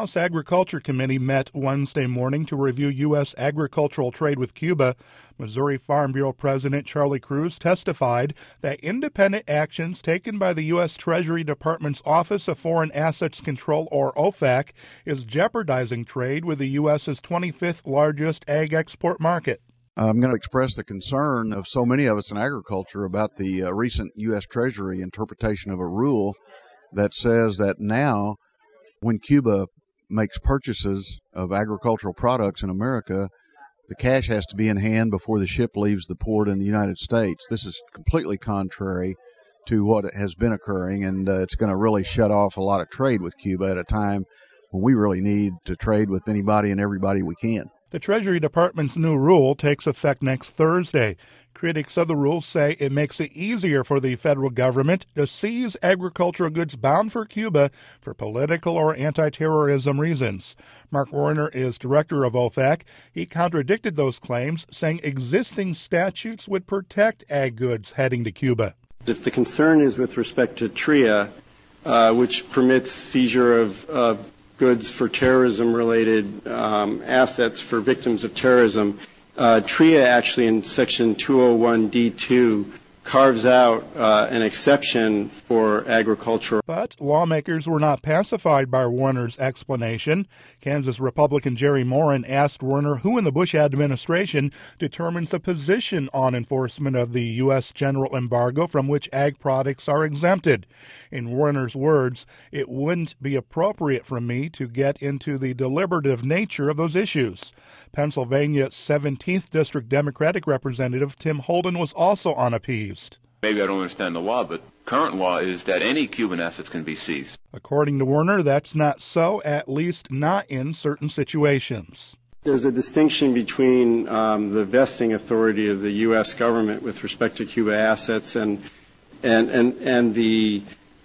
House Agriculture Committee met Wednesday morning to review U.S. agricultural trade with Cuba. Missouri Farm Bureau President Charlie Cruz testified that independent actions taken by the U.S. Treasury Department's Office of Foreign Assets Control, or OFAC, is jeopardizing trade with the U.S.'s 25th largest ag export market. I'm going to express the concern of so many of us in agriculture about the recent U.S. Treasury interpretation of a rule that says that now, when Cuba makes purchases of agricultural products in America, the cash has to be in hand before the ship leaves the port in the United States. This is completely contrary to what has been occurring, and it's going to really shut off a lot of trade with Cuba at a time when we really need to trade with anybody and everybody we can. The Treasury Department's new rule takes effect next Thursday. Critics of the rule say it makes it easier for the federal government to seize agricultural goods bound for Cuba for political or anti-terrorism reasons. Mark Warner is director of OFAC. He contradicted those claims, saying existing statutes would protect ag goods heading to Cuba. If the concern is with respect to TRIA, which permits seizure of goods for terrorism-related assets for victims of terrorism, TRIA actually in Section 201D2 carves out an exception for agriculture. But lawmakers were not pacified by Warner's explanation. Kansas Republican Jerry Moran asked Warner who in the Bush administration determines the position on enforcement of the U.S. general embargo from which ag products are exempted. In Warner's words, it wouldn't be appropriate for me to get into the deliberative nature of those issues. Pennsylvania's 17th District Democratic Representative Tim Holden was also unappeased. Maybe I don't understand the law, but current law is that any Cuban assets can be seized. According to Warner, that's not so, at least not in certain situations. There's a distinction between the vesting authority of the U.S. government with respect to Cuba assets and the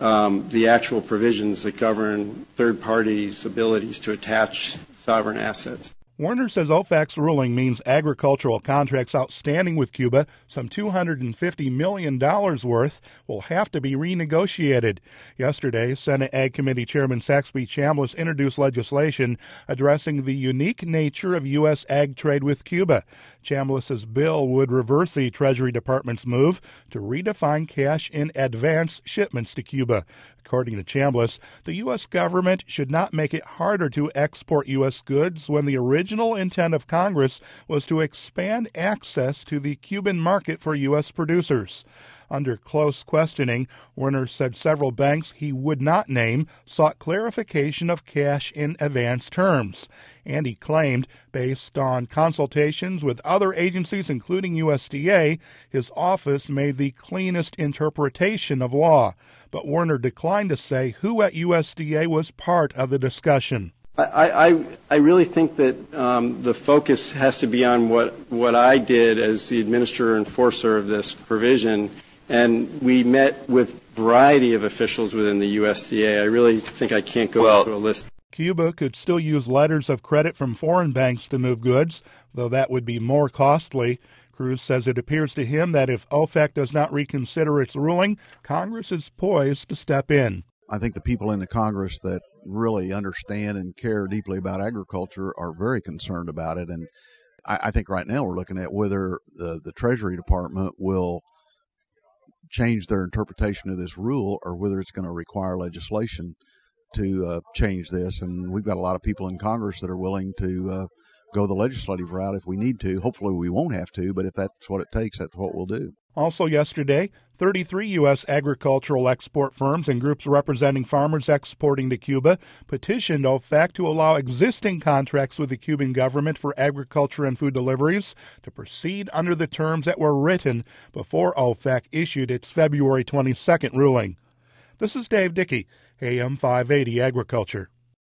actual provisions that govern third parties' abilities to attach sovereign assets. Warner says OFAC's ruling means agricultural contracts outstanding with Cuba, some $250 million worth, will have to be renegotiated. Yesterday, Senate Ag Committee Chairman Saxby Chambliss introduced legislation addressing the unique nature of U.S. ag trade with Cuba. Chambliss's bill would reverse the Treasury Department's move to redefine cash in advance shipments to Cuba. According to Chambliss, the U.S. government should not make it harder to export U.S. goods when the original intent of Congress was to expand access to the Cuban market for U.S. producers. Under close questioning, Warner said several banks he would not name sought clarification of cash in advance terms. And he claimed, based on consultations with other agencies, including USDA, his office made the cleanest interpretation of law. But Warner declined to say who at USDA was part of the discussion. I really think that the focus has to be on what I did as the administrator and enforcer of this provision. And we met with a variety of officials within the USDA. I really think I can't go into a list. Cuba could still use letters of credit from foreign banks to move goods, though that would be more costly. Cruz says it appears to him that if OFAC does not reconsider its ruling, Congress is poised to step in. I think the people in the Congress that really understand and care deeply about agriculture are very concerned about it. And I think right now we're looking at whether the Treasury Department will change their interpretation of this rule or whether it's going to require legislation to change this. And we've got a lot of people in Congress that are willing to go the legislative route if we need to. Hopefully we won't have to, but if that's what it takes, that's what we'll do. Also yesterday, 33 U.S. agricultural export firms and groups representing farmers exporting to Cuba petitioned OFAC to allow existing contracts with the Cuban government for agriculture and food deliveries to proceed under the terms that were written before OFAC issued its February 22nd ruling. This is Dave Dickey, AM 580 Agriculture.